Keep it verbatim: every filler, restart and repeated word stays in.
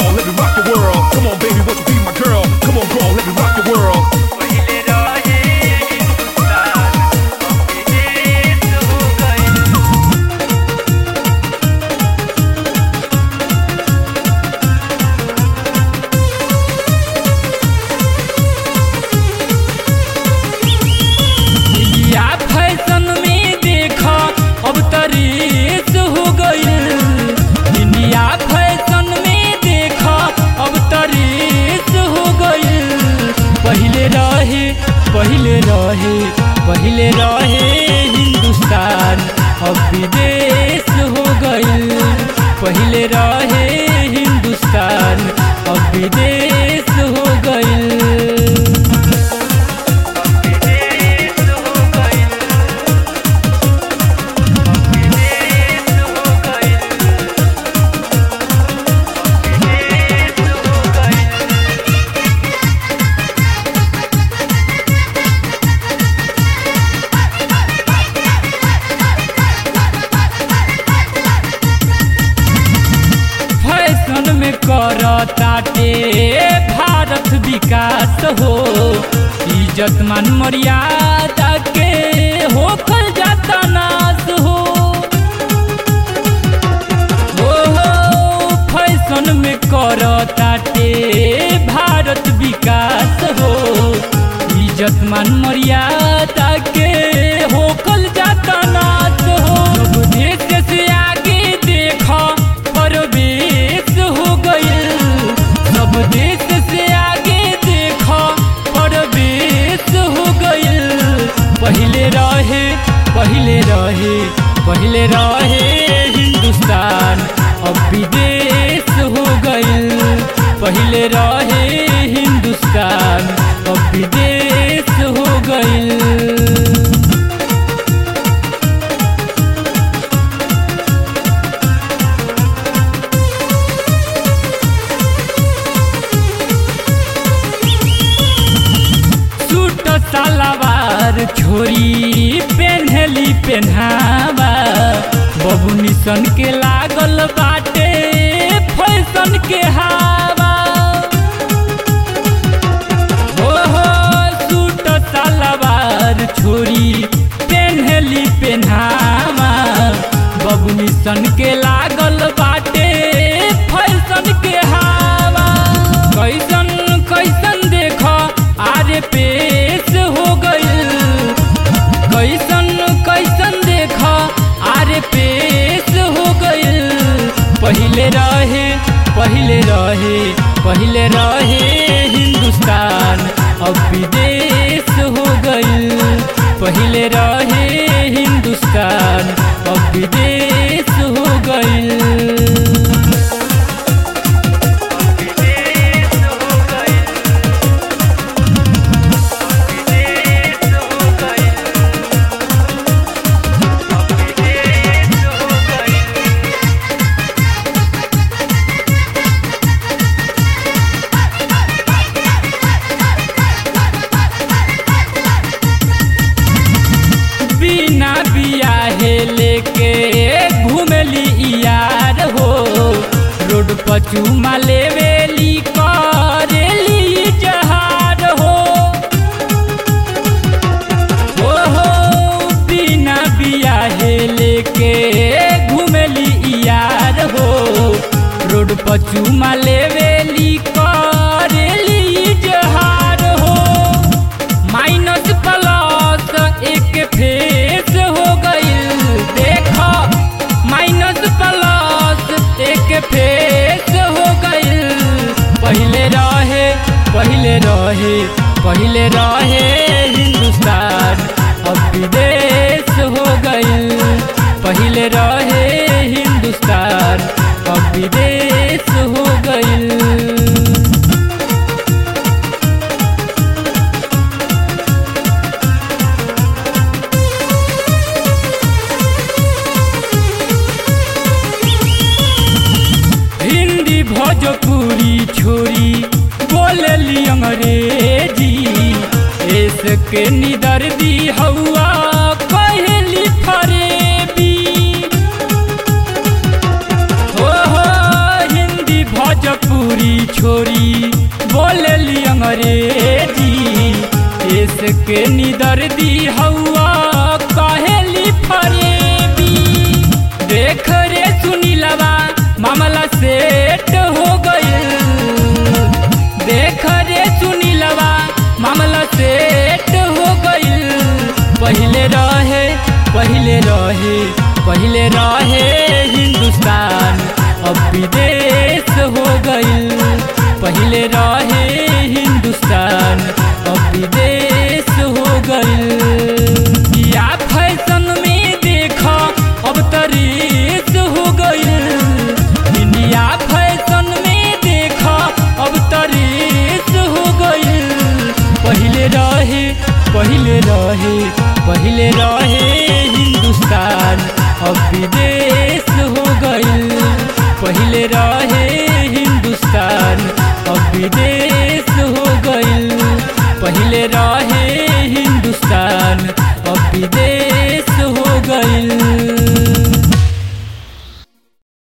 girl, let me rock your world. Come on, baby, won't you be my girl? Come on, girl, let me rock your world. पहिले रहे पहिले रहे हिंदुस्तान अब विदेश हो गइल। पहिले रहे हिंदुस्तान अब विदेश हो गइल। में करताटे भारत विकास हो, इज्जत मान मर्यादा के होकर जाता नाश हो। हो हो फैशन में करताटे भारत विकास हो, इज्जत मान मर्यादा के होकर जाता नाश हो। सब देश से आगे देखो परवेश हो गइल। सब देश से आगे देखो परवेश हो गइल। पहिले रहे पहिले रहे पहिले रहे हिंदुस्तान अब विदेश हो गइल। पहिले रहे हिंदुस्तान अब विदेश हो गइल। सलवार छोरी पेन्हली पेन्हावा, बबुनी सन के लागल बाटे फैशन के हवा। हो हो सूट सलवार छोरी पेन्हली पेन्हावा, बबुनी सन के लागल बाटे फैशन के हवा। कैसन कैसन देखो आरे पेश हो गइल। कैसन कैसन देखा आरे पेश हो गइल। पहिले रहे पहिले रहे पहिले रहे हिंदुस्तान अब विदेश हो गइल। पहिले रहे हिंदुस्तान अब विदेश हो गइल। बिना बियाहे लेके घूमली यार हो, रोड पर चूमा लेवेली करेली जहार हो। हो हो बिना बियाहे लेके घूमली यार हो, रोड पर चूमा लेवेली करेली जहार हो। माइनस प्लस एक फेस हो गइल। देखो माइनस प्लस एक फेस हो गइल। पहिले रहे पहिले रहे पहिले रहे हिंदुस्तान अब विदेश हो गइल। पहिले रहे हिंदुस्तान अब विदेश हो गइल। भोजपुरी छोरी बोलली अंग्रेजी, इसके निदर दी हवा कहली फरेबी। हो हो हिंदी भोजपुरी सेट हो गइल। देख रे सुनीलवा मामला सेट हो गइल। पहिले रहे पहिले रहे पहिले रहे हिंदुस्तान अब विदेश हो गइल। पहिले रहे हिंदुस्तान अब विदेश हो गइल। या फैशन में देखा अब तरीस हो गइल। इंडिया फैशन में देखा अब तरीस हो गइल। पहिले रहे पहिले रहे पहिले रहे हिंदुस्तान अब विदेश हो गइल। पहिले रहे